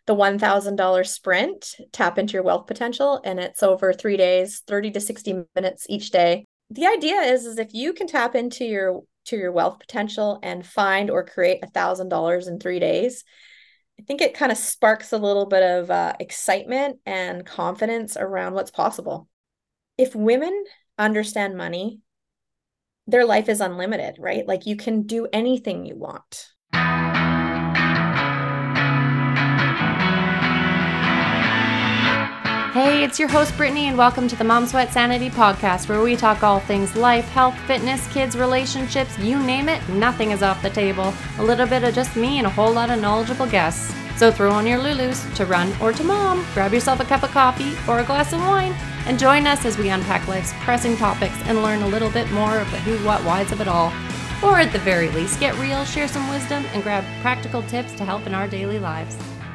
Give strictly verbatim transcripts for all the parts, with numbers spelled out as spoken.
the one thousand dollars sprint, Tap into Your Wealth Potential, and it's over three days, thirty to sixty minutes each day. The idea is, is if you can tap into your to your wealth potential and find or create a thousand dollars in three days, I think it kind of sparks a little bit of uh, excitement and confidence around what's possible. If women understand money, their life is unlimited, right? Like you can do anything you want. Hey, it's your host Brittany, and welcome to the Mom Sweat Sanity podcast, where we talk all things life, health, fitness, kids, relationships, you name it, nothing is off the table. A little bit of just me and a whole lot of knowledgeable guests. So throw on your Lulus to run or to mom, grab yourself a cup of coffee or a glass of wine, and join us as we unpack life's pressing topics and learn a little bit more of the who, what, whys of it all. Or at the very least, get real, share some wisdom, and grab practical tips to help in our daily lives.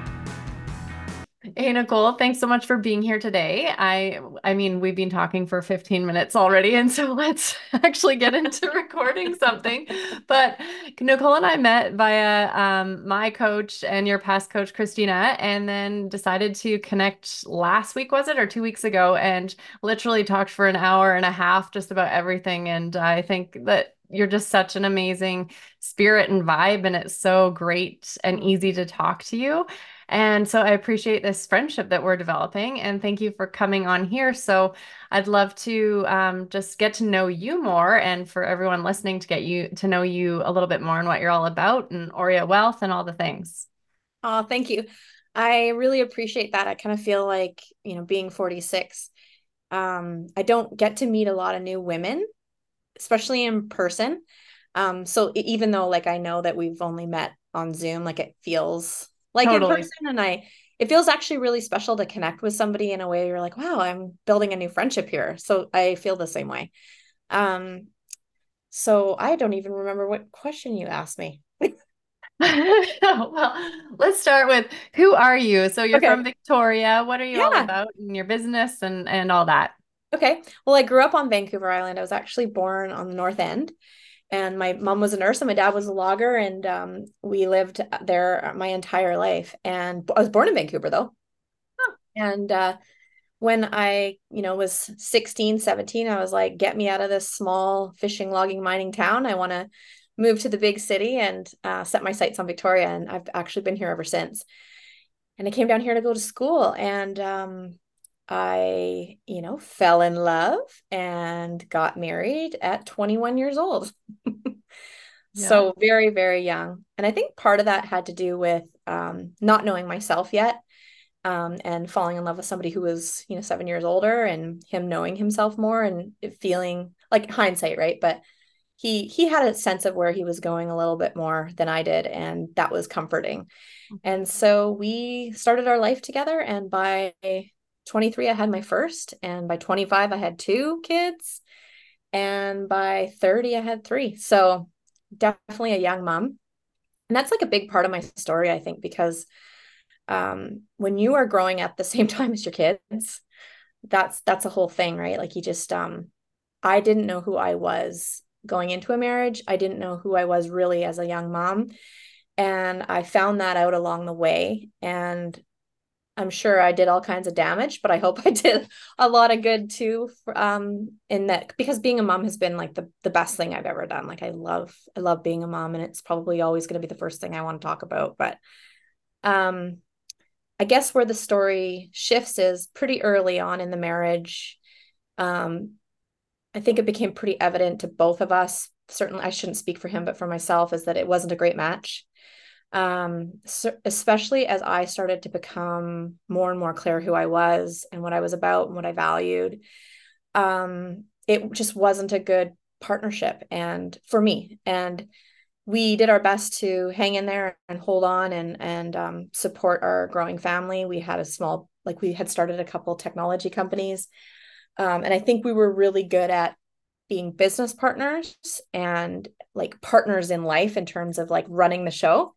Hey, Nicole, thanks so much for being here today. I I mean, we've been talking for fifteen minutes already, and so let's actually get into recording something. But Nicole and I met via um, my coach and your past coach, Christina, and then decided to connect last week, was it, or two weeks ago, and literally talked for an hour and a half just about everything. And I think that you're just such an amazing spirit and vibe, and it's so great and easy to talk to you. And so I appreciate this friendship that we're developing, and thank you for coming on here. So I'd love to um, just get to know you more, and for everyone listening to get you to know you a little bit more and what you're all about, and Aurea Wealth and all the things. Oh, thank you. I really appreciate that. I kind of feel like, you know, being forty-six, um, I don't get to meet a lot of new women, especially in person. Um, so e- even though like I know that we've only met on Zoom, like it feels like in Totally. person, and I it feels actually really special to connect with somebody in a way you're like, wow, I'm building a new friendship here. So I feel the same way. Um, so I don't even remember what question you asked me. Well, let's start with, who are you? So you're from Okay. Victoria. What are you all Yeah. about in your business and and all that? Okay. Well, I grew up on Vancouver Island. I was actually born on the North End, and my mom was a nurse and my dad was a logger, and um, we lived there my entire life. And I was born in Vancouver though. And uh, when I, you know, was sixteen, seventeen, I was like, get me out of this small fishing, logging, mining town. I want to move to the big city and uh, set my sights on Victoria. And I've actually been here ever since. And I came down here to go to school, and um, I, you know, fell in love and got married at twenty-one years old. Yeah. So very, very young. And I think part of that had to do with um, not knowing myself yet, um, and falling in love with somebody who was, you know, seven years older, and him knowing himself more and feeling like hindsight, right? But he he had a sense of where he was going a little bit more than I did, and that was comforting. And so we started our life together, and by twenty-three I had my first, and by twenty-five I had two kids, and by thirty I had three. So definitely a young mom. And that's like a big part of my story, I think, because um, when you are growing at the same time as your kids, that's that's a whole thing, right? Like you just um I didn't know who I was going into a marriage. I didn't know who I was really as a young mom. And I found that out along the way. And I'm sure I did all kinds of damage, but I hope I did a lot of good too. Um, in that, because being a mom has been like the the best thing I've ever done. Like I love I love being a mom, and it's probably always going to be the first thing I want to talk about. But um, I guess where the story shifts is pretty early on in the marriage. Um, I think it became pretty evident to both of us. Certainly, I shouldn't speak for him, but for myself, is that it wasn't a great match. Um, so especially as I started to become more and more clear who I was and what I was about and what I valued. Um, it just wasn't a good partnership and for me. And we did our best to hang in there and hold on and and um, support our growing family. We had a small, like we had started a couple technology companies, um, and I think we were really good at being business partners and like partners in life in terms of like running the show.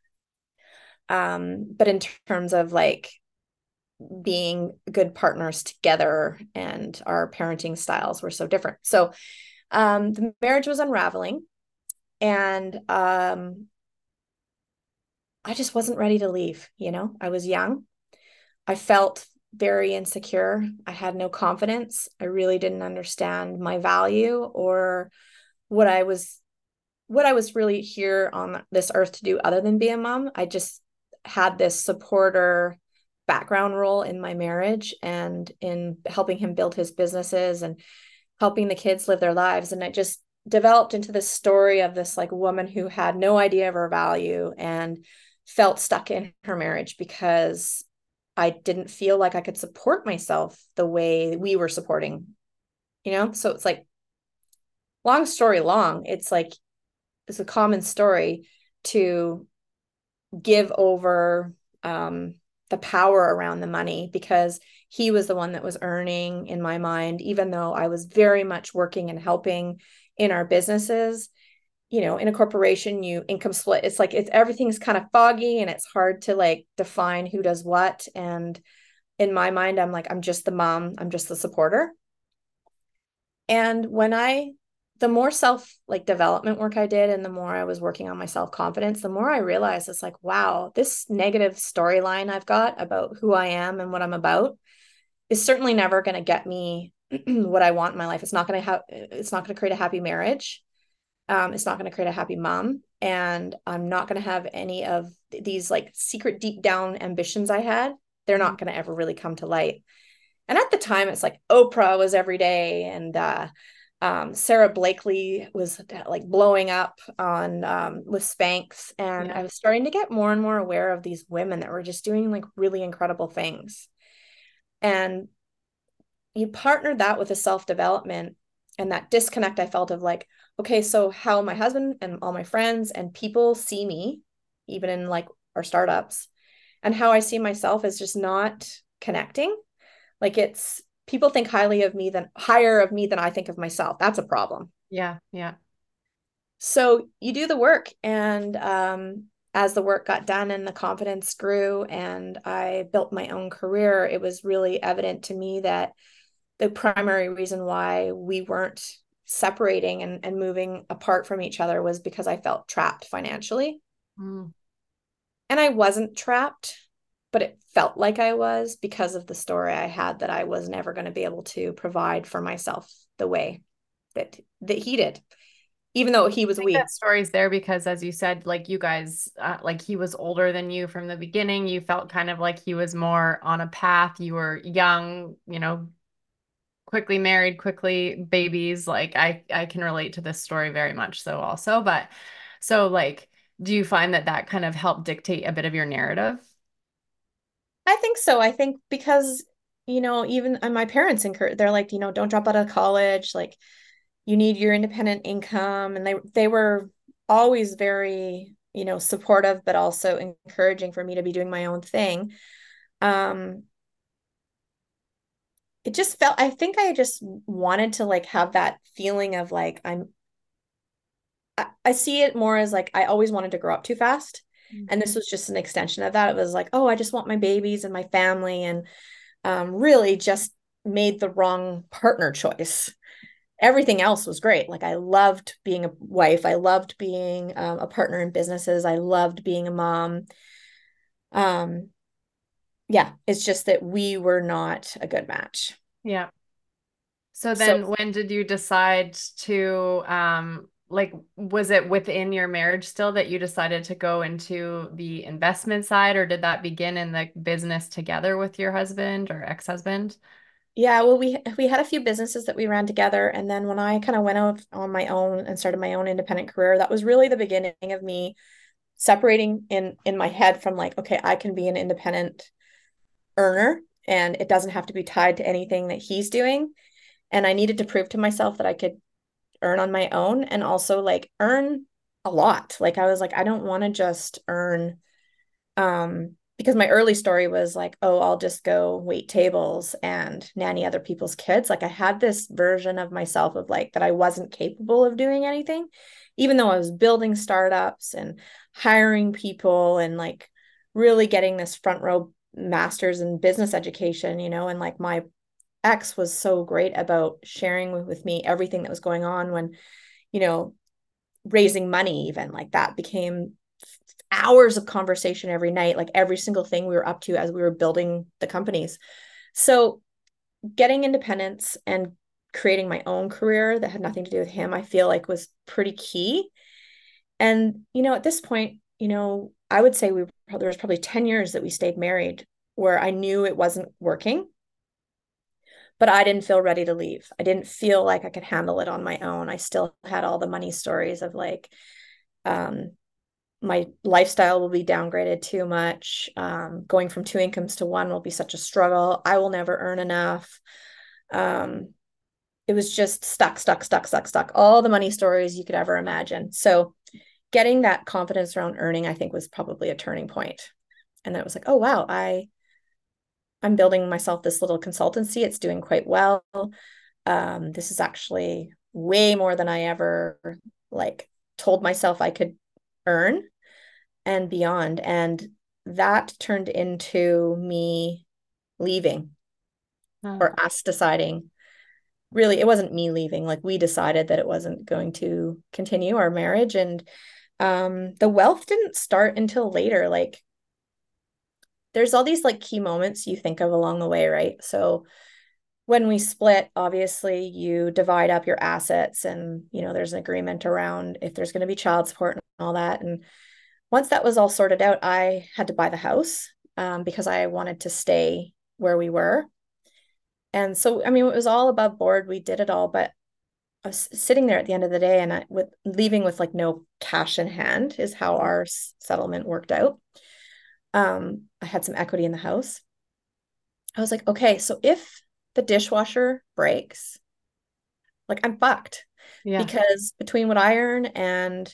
Um, but in terms of like being good partners together, and our parenting styles were so different. So um, the marriage was unraveling, and um, I just wasn't ready to leave. You know, I was young. I felt very insecure. I had no confidence. I really didn't understand my value or what I was what I was really here on this earth to do other than be a mom. I just had this supporter background role in my marriage and in helping him build his businesses and helping the kids live their lives. And it just developed into this story of this like woman who had no idea of her value and felt stuck in her marriage because I didn't feel like I could support myself the way we were supporting, you know? So it's like, long story long, it's like, it's a common story to give over um, the power around the money because he was the one that was earning in my mind, even though I was very much working and helping in our businesses. You know, in a corporation, you income split. It's like it's everything's kind of foggy and it's hard to like define who does what. And in my mind, I'm like, I'm just the mom, I'm just the supporter. And when I, the more self like development work I did and the more I was working on my self confidence, the more I realized it's like, wow, this negative storyline I've got about who I am and what I'm about is certainly never going to get me what I want in my life. It's not going to have, it's not going to create a happy marriage. Um, it's not going to create a happy mom. And I'm not going to have any of these like secret deep down ambitions I had. They're not going to ever really come to light. And at the time, it's like Oprah was every day, and uh, um, Sarah Blakely was like blowing up on um, with Spanx, and Yeah. I was starting to get more and more aware of these women that were just doing like really incredible things. And you partnered that with a self development and that disconnect I felt of like, okay, so how my husband and all my friends and people see me, even in like our startups, and how I see myself is just not connecting. Like it's people think highly of me than higher of me than I think of myself. That's a problem. Yeah. Yeah. So you do the work. And um, as the work got done and the confidence grew and I built my own career, it was really evident to me that the primary reason why we weren't separating and, and moving apart from each other was because I felt trapped financially. Mm. And I wasn't trapped, but it felt like I was because of the story I had that I was never going to be able to provide for myself the way that that he did, even though he was I think we. that story's there because, as you said, like you guys, uh, like he was older than you from the beginning. You felt kind of like he was more on a path. You were young, you know, quickly married, quickly babies. Like I, I can relate to this story very much so also. But so like, do you find that that kind of helped dictate a bit of your narrative? I think so. I think because, you know, even uh, my parents encourage, they're like, you know, don't drop out of college. Like you need your independent income. And they, they were always very, you know, supportive, but also encouraging for me to be doing my own thing. Um, it just felt, I think I just wanted to like have that feeling of like, I'm, I, I see it more as like, I always wanted to grow up too fast. And this was just an extension of that. It was like, oh, I just want my babies and my family. And um, really just made the wrong partner choice. Everything else was great. Like I loved being a wife. I loved being um, a partner in businesses. I loved being a mom. Um, yeah, it's just that we were not a good match. Yeah. So So then when did you decide to um like was it within your marriage still that you decided to go into the investment side, or did that begin in the business together with your husband or ex-husband? yeah, well, we we had a few businesses that we ran together, and then when I kind of went out on my own and started my own independent career, that was really the beginning of me separating in in my head from like, okay, I can be an independent earner, and it doesn't have to be tied to anything that he's doing. And I needed to prove to myself that I could earn on my own and also like earn a lot. Like I was like, I don't want to just earn um because my early story was like, oh, I'll just go wait tables and nanny other people's kids. Like I had this version of myself of like that I wasn't capable of doing anything, even though I was building startups and hiring people and like really getting this front row master's in business education, you know, and like my ex was so great about sharing with, with me everything that was going on when, you know, raising money, even like that became hours of conversation every night, like every single thing we were up to as we were building the companies. So getting independence and creating my own career that had nothing to do with him, I feel like was pretty key. And, you know, at this point, you know, I would say we there was probably ten years that we stayed married where I knew it wasn't working, but I didn't feel ready to leave. I didn't feel like I could handle it on my own. I still had all the money stories of like, um, my lifestyle will be downgraded too much. Um, going from two incomes to one will be such a struggle. I will never earn enough. Um, it was just stuck, stuck, stuck, stuck, stuck. All the money stories you could ever imagine. So getting that confidence around earning, I think, was probably a turning point. And then it was like, oh wow, I I'm building myself this little consultancy. It's doing quite well. Um, this is actually way more than I ever like told myself I could earn and beyond. And that turned into me leaving Oh, or us deciding. Really, it wasn't me leaving. Like we decided that it wasn't going to continue our marriage. And um, the wealth didn't start until later. Like there's all these like key moments you think of along the way, right? So when we split, obviously you divide up your assets and, you know, there's an agreement around if there's going to be child support and all that. And once that was all sorted out, I had to buy the house um, because I wanted to stay where we were. And so, I mean, it was all above board. We did it all, but I was sitting there at the end of the day and I, with leaving with like no cash in hand is how our settlement worked out. Um, I had some equity in the house. I was like, okay, so if the dishwasher breaks, like I'm fucked yeah. because between what I earn and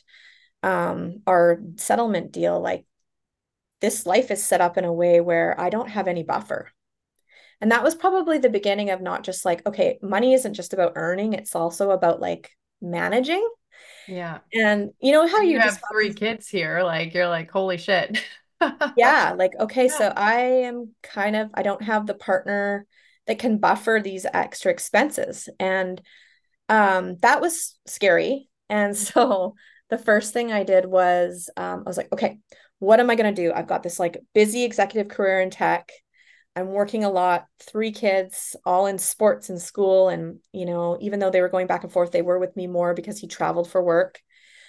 um, our settlement deal, like this life is set up in a way where I don't have any buffer. And that was probably the beginning of not just like, okay, money isn't just about earning, it's also about like managing. Yeah. And you know how And you you just have have three these, kids here. Like you're like, holy shit. yeah, like, okay, Yeah. so I am kind of, I don't have the partner that can buffer these extra expenses. And um, that was scary. And so the first thing I did was um, I was like, okay, what am I going to do? I've got this like busy executive career in tech. I'm working a lot, three kids, all in sports and school. And, you know, even though they were going back and forth, they were with me more because he traveled for work.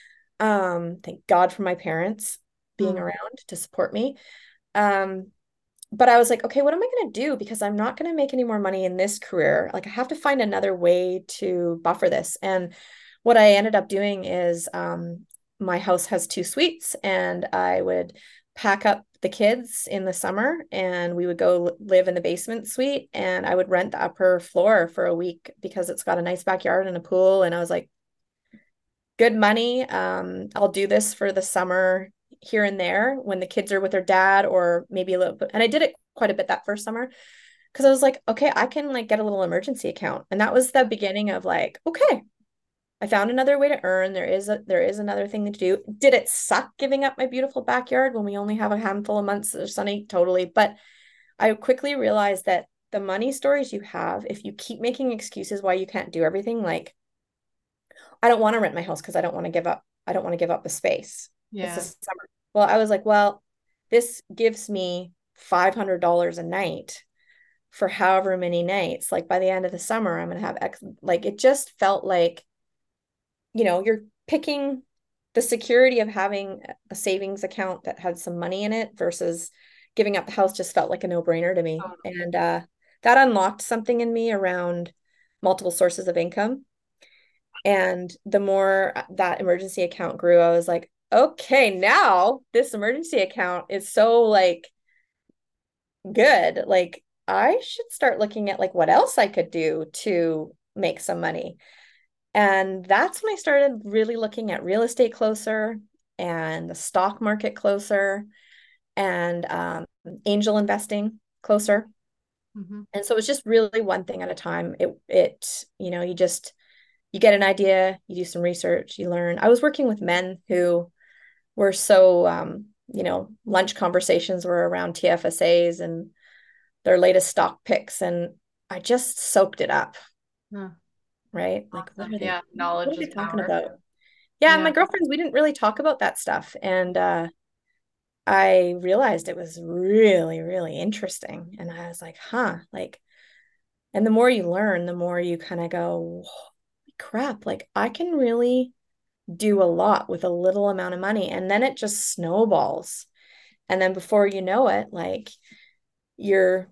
Um, thank God for my parents being Mm. around to support me. Um, but I was like, okay, what am I going to do? Because I'm not going to make any more money in this career. Like, I have to find another way to buffer this. And what I ended up doing is um, my house has two suites, and I would pack up the kids in the summer and we would go live in the basement suite and I would rent the upper floor for a week because it's got a nice backyard and a pool. And I was like, good money. Um, I'll do this for the summer here and there when the kids are with their dad or maybe a little bit. And I did it quite a bit that first summer because I was like, okay, I can like get a little emergency account. And that was the beginning of like, okay, I found another way to earn. There is a there is another thing to do. Did it suck giving up my beautiful backyard when we only have a handful of months that are sunny? Totally. But I quickly realized that the money stories you have, if you keep making excuses why you can't do everything, like I don't want to rent my house because I don't want to give up. I don't want to give up the space. It's the Yeah. summer. Well, I was like, well, this gives me five hundred dollars a night for however many nights. Like by the end of the summer, I'm going to have X. Like it just felt like, you know, you're picking the security of having a savings account that had some money in it versus giving up the house just felt like a no-brainer to me. Totally. And uh, that unlocked something in me around multiple sources of income. And the more that emergency account grew, I was like, okay, now this emergency account is so like good. Like I should start looking at like what else I could do to make some money. And that's when I started really looking at real estate closer and the stock market closer and um, angel investing closer. Mhm. And so it was just really one thing at a time. It it, you know, you just you get an idea, you do some research, you learn. I was working with men who were so, um, you know, lunch conversations were around T F S As and their latest stock picks. And I just soaked it up, Huh. right? Like, what Awesome. are they, Yeah. what Knowledge are is they talking power. about? Yeah. And Yeah. my girlfriends, we didn't really talk about that stuff. And uh, I realized it was really, really interesting. And I was like, huh, like, and the more you learn, the more you kind of go, holy crap, like I can really do a lot with a little amount of money. And then it just snowballs. And then before you know it, like you're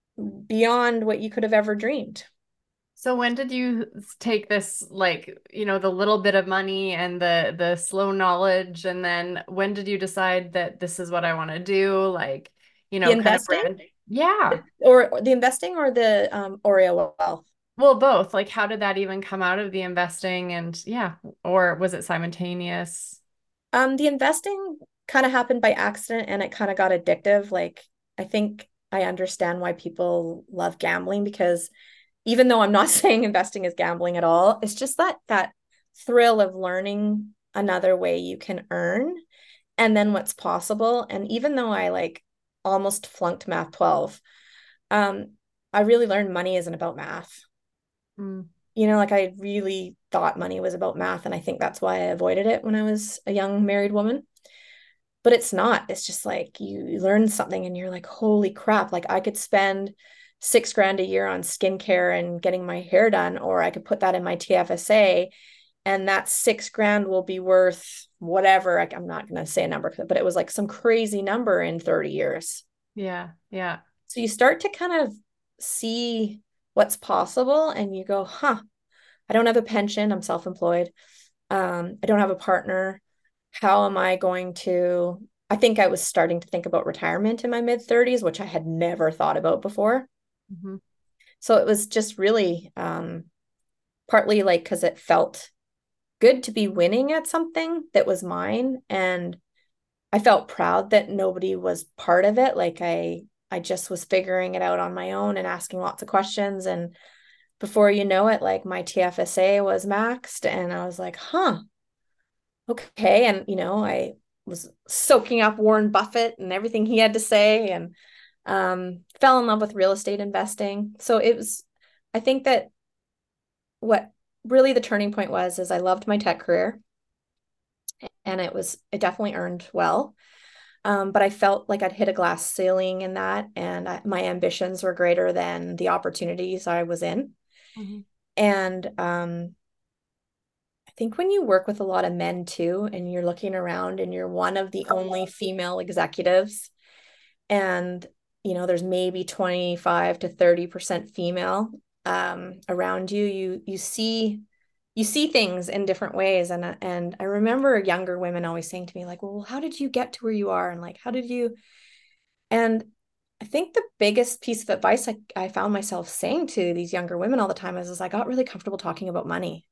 beyond what you could have ever dreamed. So when did you take this, like, you know, the little bit of money and the the slow knowledge, and then when did you decide that this is what I want to do? Like, you The know, kind of investing brand. Yeah. or the investing or the um, Oreo wealth. Well, both. Like, how did that even come out of the investing? And yeah, or was it simultaneous? Um, the investing kind of happened by accident and it kind of got addictive. Like, I think I understand why people love gambling because even though I'm not saying investing is gambling at all, it's just that that thrill of learning another way you can earn and then what's possible. And even though I like almost flunked math twelve, um, I really learned money isn't about math. Mm. You know, like I really thought money was about math, and I think that's why I avoided it when I was a young married woman. But it's not. It's just like you, you learn something and you're like, holy crap, like I could spend six grand a year on skincare and getting my hair done, or I could put that in my T F S A and that six grand will be worth whatever. Like, I'm not going to say a number, but it was like some crazy number in thirty years. Yeah, yeah. So you start to kind of see what's possible and you go, huh, I don't have a pension. I'm self-employed. Um, I don't have a partner. How am I going to? I think I was starting to think about retirement in my mid thirties, which I had never thought about before. Hmm. So it was just really um, partly like because it felt good to be winning at something that was mine. And I felt proud that nobody was part of it. Like I, I just was figuring it out on my own and asking lots of questions. And before you know it, like my T F S A was maxed. And I was like, huh, okay. And, you know, I was soaking up Warren Buffett and everything he had to say and um, fell in love with real estate investing. So it was, I think that what really the turning point was is I loved my tech career and it was, it definitely earned well. Um, but I felt like I'd hit a glass ceiling in that and I, my ambitions were greater than the opportunities I was in. Hmm. And um, I think when you work with a lot of men too, and you're looking around and you're one of the only female executives, and you know, there's maybe twenty-five to thirty percent female um, around you, you you see you see things in different ways. And and I remember younger women always saying to me, like, well, how did you get to where you are? And like, how did you? And I think the biggest piece of advice I, I found myself saying to these younger women all the time is, is I got really comfortable talking about money.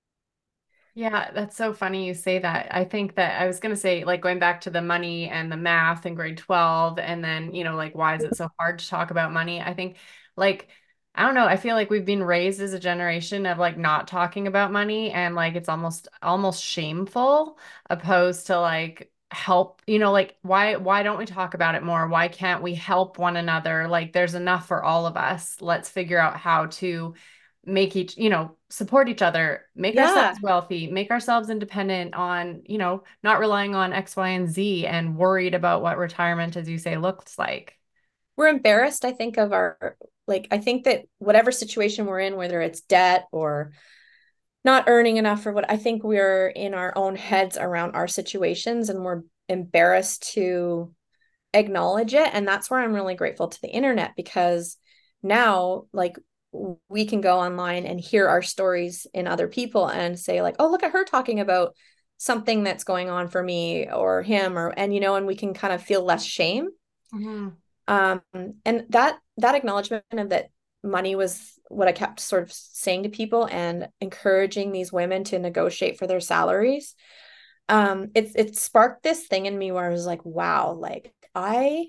Yeah, that's so funny you say that. I think that I was going to say, like, going back to the money and the math in grade twelve, and then, you know, like, why is it so hard to talk about money? I think, like, I don't know. I feel like we've been raised as a generation of like not talking about money, and like it's almost almost shameful opposed to like help, you know, like why why don't we talk about it more? Why can't we help one another? Like there's enough for all of us. Let's figure out how to make each, you know, support each other, make Yeah, ourselves wealthy, make ourselves independent on, you know, not relying on X, Y, and Z and worried about what retirement, as you say, looks like. we're embarrassed, I think, of our, like, I think that whatever situation we're in, whether it's debt or not earning enough or what, I think we're in our own heads around our situations and we're embarrassed to acknowledge it. And that's where I'm really grateful to the internet because now, like, we can go online and hear our stories in other people and say, like, oh, look at her talking about something that's going on for me or him, or, and, you know, and we can kind of feel less shame. Mhm. Um, and that that acknowledgement of that money was what I kept sort of saying to people and encouraging these women to negotiate for their salaries. Um, it it sparked this thing in me where I was like, wow, like I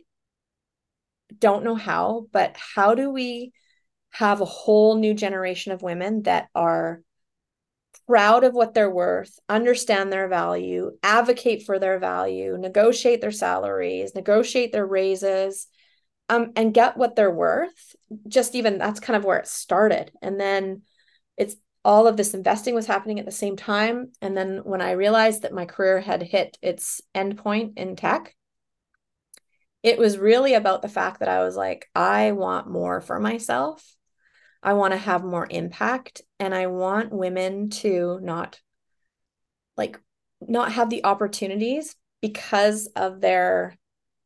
don't know how, but how do we have a whole new generation of women that are proud of what they're worth, understand their value, advocate for their value, negotiate their salaries, negotiate their raises, um, and get what they're worth. Just even that's kind of where it started. And then it's all of this investing was happening at the same time. And then when I realized that my career had hit its end point in tech, it was really about the fact that I was like, I want more for myself. I want to have more impact, and I want women to not like not have the opportunities because of their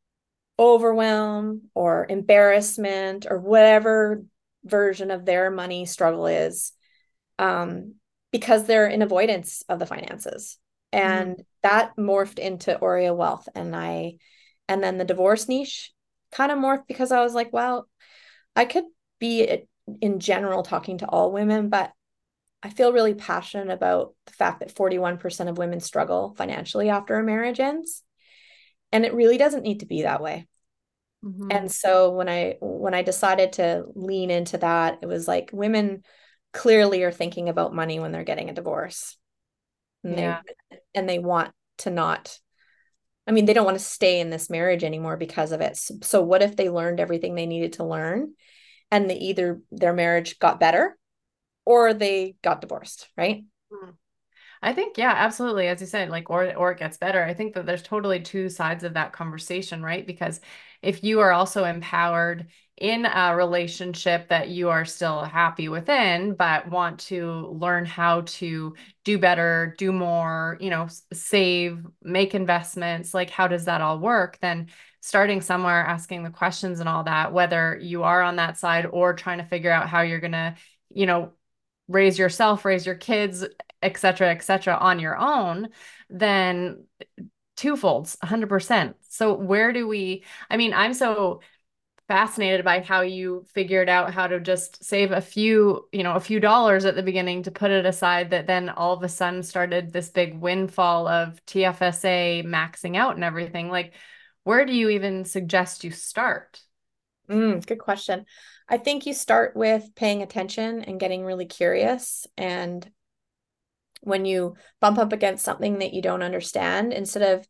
overwhelm or embarrassment or whatever version of their money struggle is, um, because they're in avoidance of the finances. Mhm. And that morphed into Oreo Wealth. And I, and then the divorce niche kind of morphed because I was like, well, I could be in general talking to all women, but I feel really passionate about the fact that forty-one percent of women struggle financially after a marriage ends. And it really doesn't need to be that way. Mhm. And so when I when I decided to lean into that, it was like women clearly are thinking about money when they're getting a divorce. And they Yeah. and they want to not, I mean, they don't want to stay in this marriage anymore because of it. So, so what if they learned everything they needed to learn and they either their marriage got better or they got divorced, right? Mhm. I think, yeah, absolutely. As you said, like, or or it gets better. I think that there's totally two sides of that conversation, right? Because if you are also empowered in a relationship that you are still happy within, but want to learn how to do better, do more, you know, s- save, make investments, like how does that all work? Then starting somewhere, asking the questions and all that, whether you are on that side or trying to figure out how you're gonna, you know, raise yourself, raise your kids, et cetera, et cetera, on your own, then twofolds, one hundred percent. So where do we, I mean, I'm so fascinated by how you figured out how to just save a few, you know, a few dollars at the beginning to put it aside that then all of a sudden started this big windfall of T F S A maxing out and everything. Like, where do you even suggest you start? Mm, good question. I think you start with paying attention and getting really curious. And when you bump up against something that you don't understand, instead of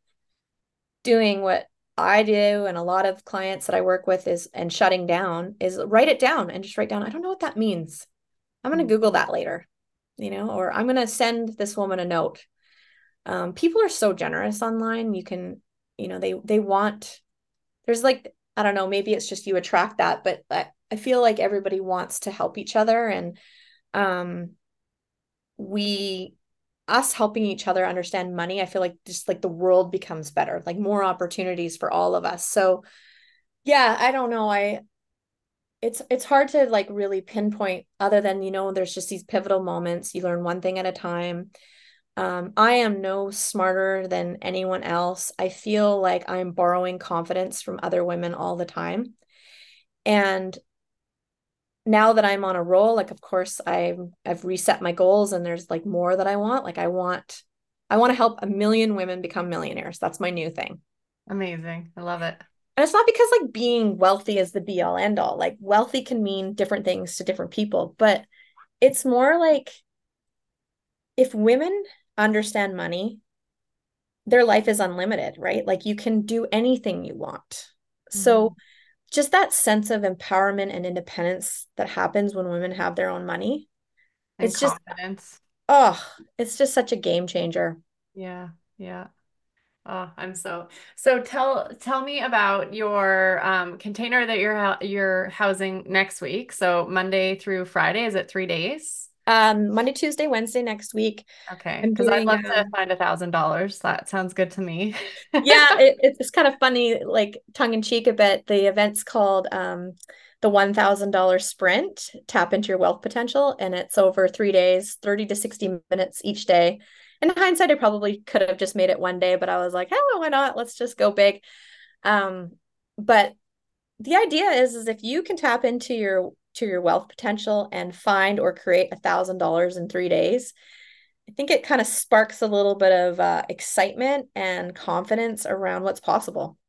doing what I do and a lot of clients that I work with is and shutting down is write it down and just write down, I don't know what that means. I'm going to Google that later, you know, or I'm going to send this woman a note. Um, people are so generous online. You can, you know, they they want, there's like, I don't know, maybe it's just you attract that, but I, I feel like everybody wants to help each other. And um we us helping each other understand money, I feel like just like the world becomes better, like more opportunities for all of us. So yeah, I don't know. I it's it's hard to like really pinpoint other than, you know, there's just these pivotal moments. You learn one thing at a time. Um, I am no smarter than anyone else. I feel like I'm borrowing confidence from other women all the time. And now that I'm on a roll, like of course I'm I've reset my goals and there's like more that I want. Like I want I want to help a million women become millionaires. That's my new thing. Amazing. I love it. And it's not because like being wealthy is the be all end all. Like wealthy can mean different things to different people, but it's more like if women understand money, their life is unlimited, right? Like you can do anything you want. So Mhm. just that sense of empowerment and independence that happens when women have their own money, And it's just, confidence. oh, it's just such a game changer. Yeah. Yeah. Oh, I'm so so tell tell me about your um container that you're hou- you're housing next week. So Monday through Friday, is it three days? Um, Monday, Tuesday, Wednesday next week. Okay, I'm because I'd doing love to um find a thousand dollars. That sounds good to me. yeah, it, it's kind of funny, like tongue in cheek a bit. The event's called um the one thousand dollar sprint, tap into your wealth potential, and it's over three days, thirty to sixty minutes each day. In hindsight, I probably could have just made it one day, but I was like, hell, why not? Let's just go big. Um, but the idea is is if you can tap into your to your wealth potential and find or create a thousand dollars in three days, I think it kind of sparks a little bit of uh, excitement and confidence around what's possible.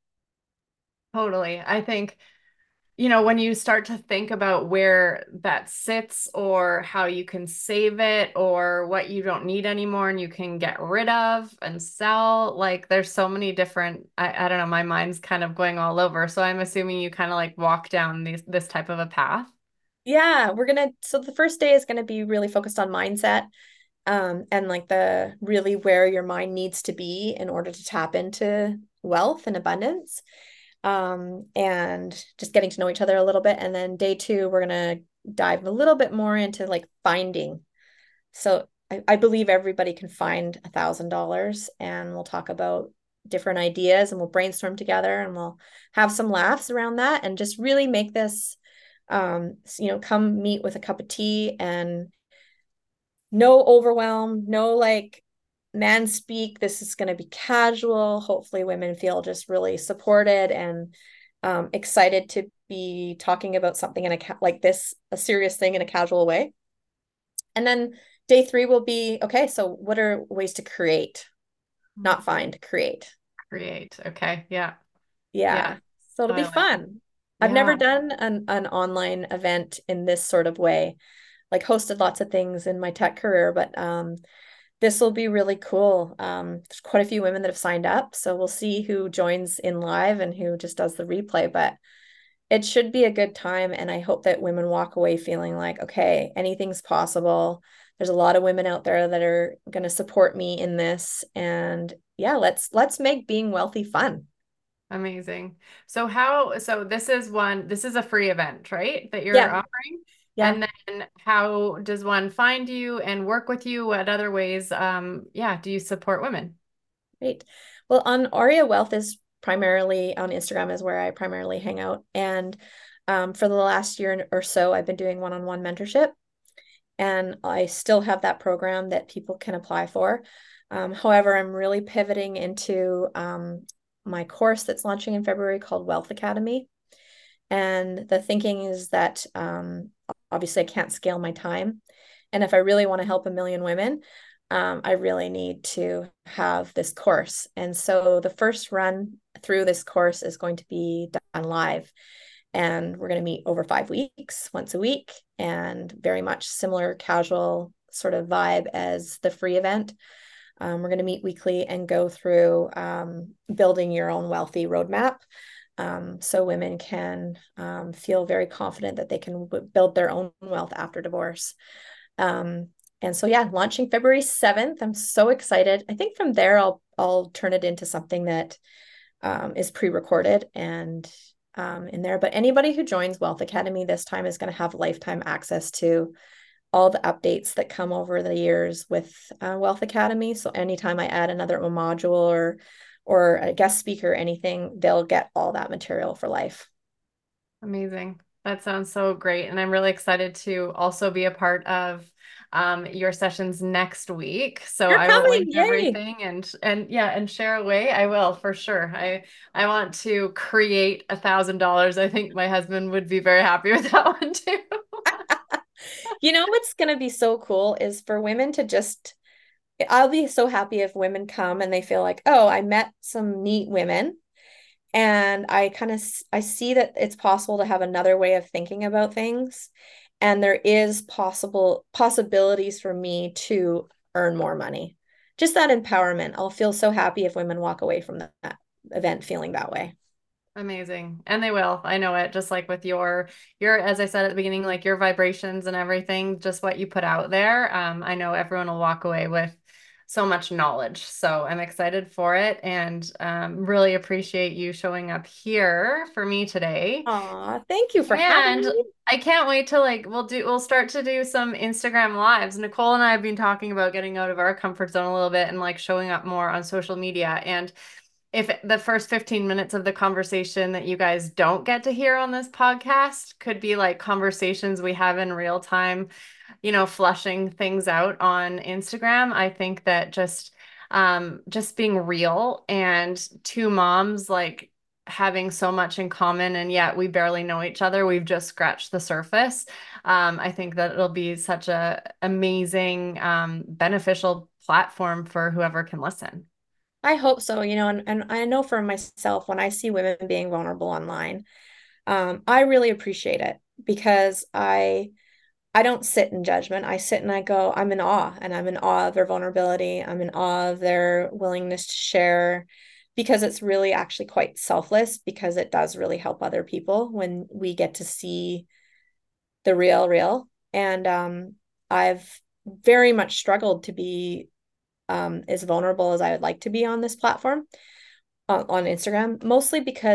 Totally. I think, you know, when you start to think about where that sits or how you can save it or what you don't need anymore and you can get rid of and sell, like there's so many different, I, I don't know, my mind's kind of going all over. So I'm assuming you kind of like walk down these this type of a path. Yeah, we're gonna, so the first day is gonna be really focused on mindset, um, and like the really where your mind needs to be in order to tap into wealth and abundance. um, and just getting to know each other a little bit. And then day two, we're going to dive a little bit more into like finding. So I, I believe everybody can find a thousand dollars, and we'll talk about different ideas and we'll brainstorm together and we'll have some laughs around that and just really make this, um, you know, come meet with a cup of tea and no overwhelm, no like man speak. This is going to be casual. Hopefully, women feel just really supported and um, excited to be talking about something in a ca- like this, a serious thing in a casual way. And then day three will be okay. So, what are ways to create, not find, create? Create. Okay. Yeah. Yeah. Yeah. So it'll be I like it. fun. I've Yeah. never done an, an online event in this sort of way, like hosted lots of things in my tech career, but um, this will be really cool. Um, there's quite a few women that have signed up, so we'll see who joins in live and who just does the replay, but it should be a good time. And I hope that women walk away feeling like, okay, anything's possible. There's a lot of women out there that are going to support me in this. And yeah, let's let's make being wealthy fun. Amazing. So how, so this is one, this is a free event, right? That you're Yeah, offering. yeah. And then how does one find you and work with you? What other ways, um, yeah, do you support women? Great. Well, on Aria Wealth is primarily on Instagram is where I primarily hang out. And um, for the last year or so, I've been doing one-on-one mentorship. And I still have that program that people can apply for. Um, however, I'm really pivoting into um, my course that's launching in February called Wealth Academy. And the thinking is that um, obviously I can't scale my time. And if I really want to help a million women, um, I really need to have this course. And so the first run through this course is going to be done live. And we're going to meet over five weeks, once a week, and very much similar casual sort of vibe as the free event. Um, we're going to meet weekly and go through um, building your own wealthy roadmap. Um, so women can um, feel very confident that they can w- build their own wealth after divorce. Um, and so yeah, launching February seventh. I'm so excited. I think from there I'll I'll turn it into something that um, is pre-recorded and um, in there. But anybody who joins Wealth Academy this time is going to have lifetime access to all the updates that come over the years with uh, Wealth Academy. So anytime I add another module or or a guest speaker, anything, they'll get all that material for life. Amazing. That sounds so great. And I'm really excited to also be a part of um, your sessions next week. So You're I will coming, link yay! everything and and yeah, and share away. I will for sure. I I want to create a thousand dollars. I think my husband would be very happy with that one too. You know what's going to be so cool is for women to just, I'll be so happy if women come and they feel like, oh, I met some neat women and I kind of I see that it's possible to have another way of thinking about things, and there is possible possibilities for me to earn more money. Just that empowerment. I'll feel so happy if women walk away from that event feeling that way. Amazing. And they will. I know it. Just like with your your as I said at the beginning, like your vibrations and everything, just what you put out there. Um, I know everyone will walk away with so much knowledge. So I'm excited for it and um, really appreciate you showing up here for me today. Aw, thank you for having And me. I can't wait to like we'll do we'll start to do some Instagram lives. Nicole and I have been talking about getting out of our comfort zone a little bit and like showing up more on social media. And if the first fifteen minutes of the conversation that you guys don't get to hear on this podcast could be like conversations we have in real time, you know, flushing things out on Instagram, I think that just um just being real and two moms like having so much in common and yet we barely know each other. We've just scratched the surface. Um, I think that it'll be such a amazing, um, beneficial platform for whoever can listen. I hope so, you know, and, and I know for myself, when I see women being vulnerable online, um, I really appreciate it because I I don't sit in judgment. I sit and I go, I'm in awe, and I'm in awe of their vulnerability. I'm in awe of their willingness to share because it's really actually quite selfless because it does really help other people when we get to see the real, real. And um, I've very much struggled to be um, as vulnerable as I would like to be on this platform, on, on Instagram, mostly because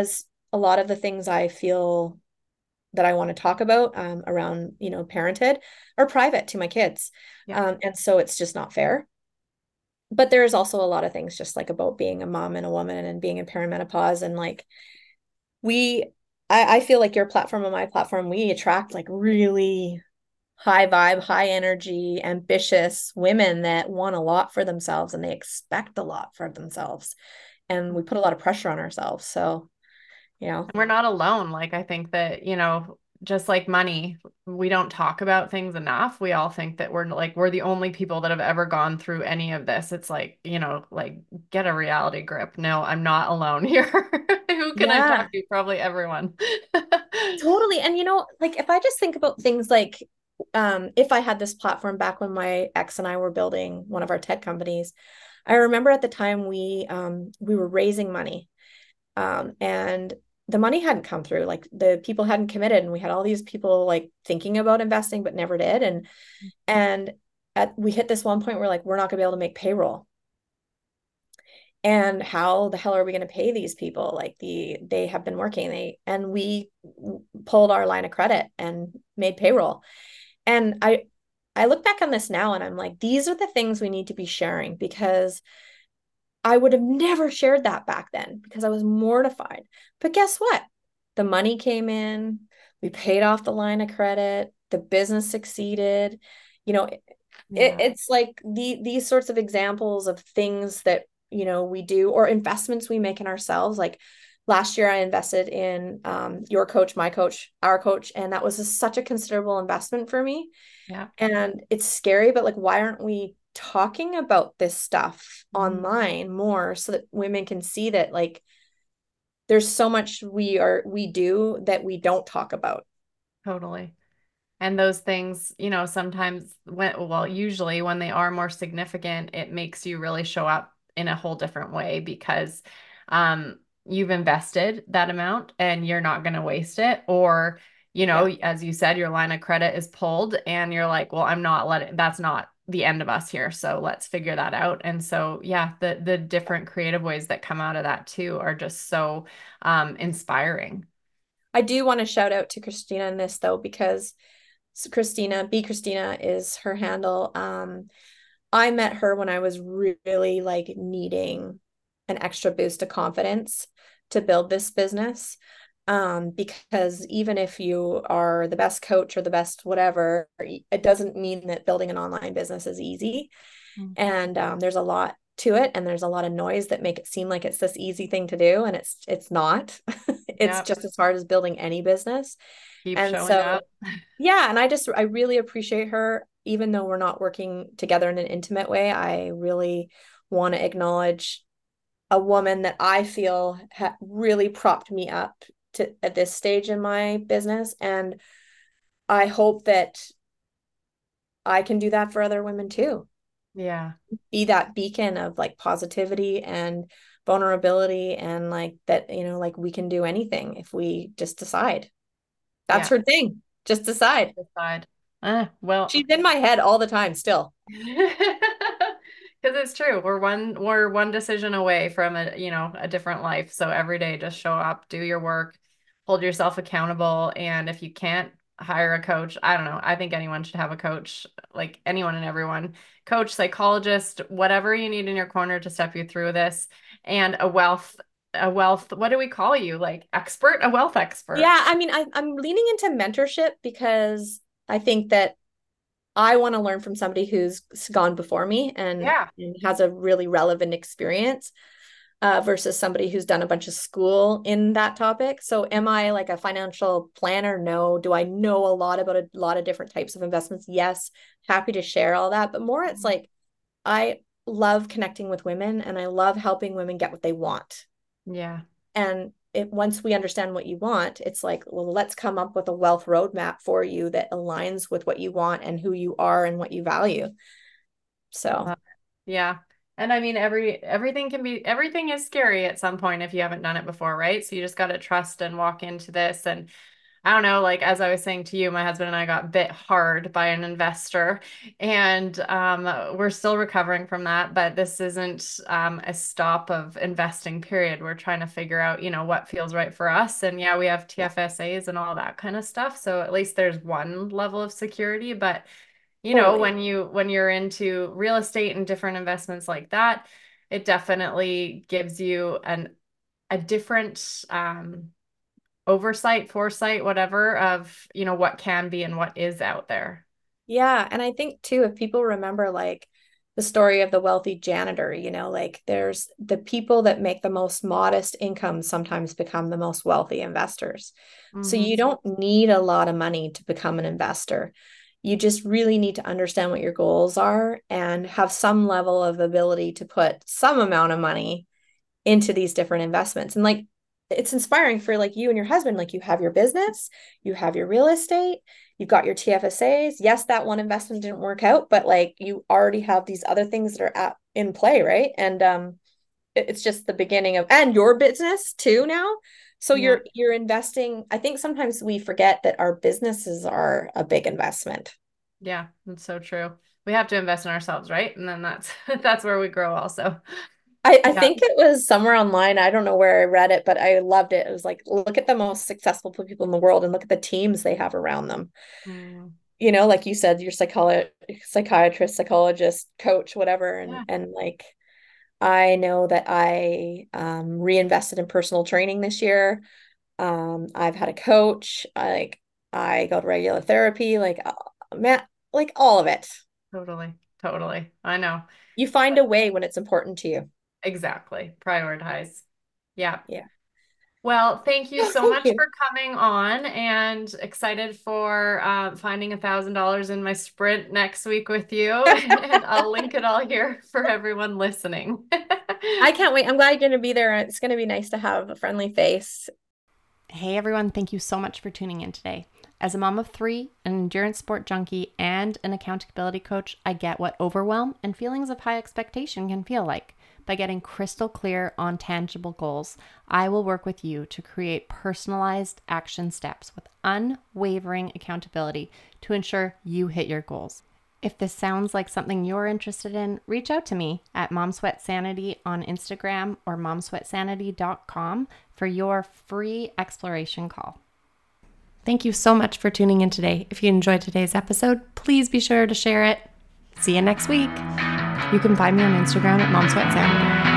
a lot of the things I feel that I want to talk about um, around, you know, parenthood are private to my kids. Yeah. Um, and so it's just not fair. But there's also a lot of things just like about being a mom and a woman and being in perimenopause and like we I, I feel like your platform and my platform, we attract like really high vibe, high energy, ambitious women that want a lot for themselves and they expect a lot for themselves. And we put a lot of pressure on ourselves. So, you know, And we're not alone. Like, I think that, you know, just like money, we don't talk about things enough. We all think that we're like, we're the only people that have ever gone through any of this. It's like, you know, like get a reality grip. No, I'm not alone here. Who can I yeah, talk to? Probably everyone. totally. And you know, like if I just think about things like um if I had this platform back when my ex and I were building one of our tech companies, I remember at the time we um we were raising money. Um and the money hadn't come through. Like the people hadn't committed and we had all these people like thinking about investing but never did. And and at we hit this one point where like we're not gonna be able to make payroll. And how the hell are we going to pay these people? Like the they have been working, they and we pulled our line of credit and made payroll. And I I look back on this now and I'm like, these are the things we need to be sharing because I would have never shared that back then because I was mortified. But guess what? The money came in, we paid off the line of credit, the business succeeded. You know, it, Yeah. it's like the these sorts of examples of things that, you know, we do or investments we make in ourselves. Like last year I invested in um, your coach, my coach, our coach, and that was a, such a considerable investment for me. Yeah. And it's scary, but like, why aren't we talking about this stuff Mhm. online more so that women can see that like there's so much we are we do that we don't talk about. Totally. And those things, you know, sometimes when, well, usually when they are more significant, it makes you really show up in a whole different way because um, you've invested that amount and you're not going to waste it. Or, you know, Yeah. as you said, your line of credit is pulled and you're like, well, I'm not letting, that's not the end of us here. So let's figure that out. And so, yeah, the the different creative ways that come out of that too are just so um, inspiring. I do want to shout out to Christina in this though, because Christina, B Christina is her handle. Um, I met her when I was really like needing an extra boost of confidence to build this business. Um, because even if you are the best coach or the best whatever, it doesn't mean that building an online business is easy. Mm. And um, there's a lot to it, and there's a lot of noise that make it seem like it's this easy thing to do, and it's it's not. It's Yeah, just as hard as building any business. keep And showing so up. yeah, and I just I really appreciate her, even though we're not working together in an intimate way. I really want to acknowledge a woman that I feel ha really propped me up to at this stage in my business, and I hope that I can do that for other women too. Yeah. Be that beacon of like positivity and vulnerability and like that, you know, like we can do anything if we just decide. That's Yeah. her thing. Just decide. Decide. Uh, well, She's in my head all the time still. because it's true. We're one we're one decision away from a, you know, a different life. So every day just show up, do your work, hold yourself accountable. And if you can't hire a coach, I don't know. I think anyone should have a coach, like anyone and everyone, coach, psychologist, whatever you need in your corner to step you through this. And a wealth, a wealth, what do we call you? Like expert, a wealth expert. Yeah, I mean, I, I'm leaning into mentorship because I think that I want to learn from somebody who's gone before me and, Yeah. and has a really relevant experience uh, versus somebody who's done a bunch of school in that topic. So, am I like a financial planner? No. Do I know a lot about a lot of different types of investments? Yes. Happy to share all that. But more, it's like I love connecting with women and I love helping women get what they want. Yeah. And it, once we understand what you want, it's like, well, let's come up with a wealth roadmap for you that aligns with what you want and who you are and what you value. So, Uh, yeah. And I mean, every everything can be everything is scary at some point if you haven't done it before, right? So you just got to trust and walk into this. And I don't know, like as I was saying to you, my husband and I got bit hard by an investor, and um, we're still recovering from that. But this isn't um, a stop of investing, period. We're trying to figure out, you know, what feels right for us. And yeah, we have Yeah, T F S As and all that kind of stuff. So at least there's one level of security. But you know, totally. when you when you're into real estate and different investments like that, it definitely gives you an a different um oversight, foresight, whatever, of, you know, what can be and what is out there. Yeah, and I think too, if people remember like the story of the wealthy janitor, you know, like there's the people that make the most modest incomes sometimes become the most wealthy investors. So Mm-hmm. you don't need a lot of money to become an investor. You just really need to understand what your goals are and have some level of ability to put some amount of money into these different investments. And like it's inspiring for like you and your husband, like you have your business, you have your real estate, you've got your T F S As. Yes, that one investment didn't work out, but like you already have these other things that are at in play, right? And um it's just the beginning of and your business too now. So Yeah. you're you're investing. I think sometimes we forget that our businesses are a big investment. Yeah, that's so true. We have to invest in ourselves, right? And then that's that's where we grow also. I, I Yeah. think it was somewhere online. I don't know where I read it, but I loved it. It was like, look at the most successful people in the world and look at the teams they have around them. Mm, You know, like you said, your psycholo psychiatrist, psychologist, coach, whatever. And yeah, and like I know that I um, reinvested in personal training this year. Um, I've had a coach. I, like I go to regular therapy. Like uh, man, like all of it. totally. Totally. I know. You find a way when it's important to you. Exactly. Prioritize. Yeah. Yeah. Well, thank you Oh, so thank much you. for coming on, and excited for uh, finding a thousand dollars in my sprint next week with you. And I'll link it all here for everyone listening. I can't wait. I'm glad you're going to be there. It's going to be nice to have a friendly face. Hey everyone, thank you so much for tuning in today. As a mom of three, an endurance sport junkie, and an accountability coach, I get what overwhelm and feelings of high expectation can feel like. By getting crystal clear on tangible goals, I will work with you to create personalized action steps with unwavering accountability to ensure you hit your goals. If this sounds like something you're interested in, reach out to me at Mom Sweat Sanity on Instagram or mom sweat sanity dot com for your free exploration call. Thank you so much for tuning in today. If you enjoyed today's episode, please be sure to share it. See you next week. You can find me on Instagram at Mom Sweat Sanity.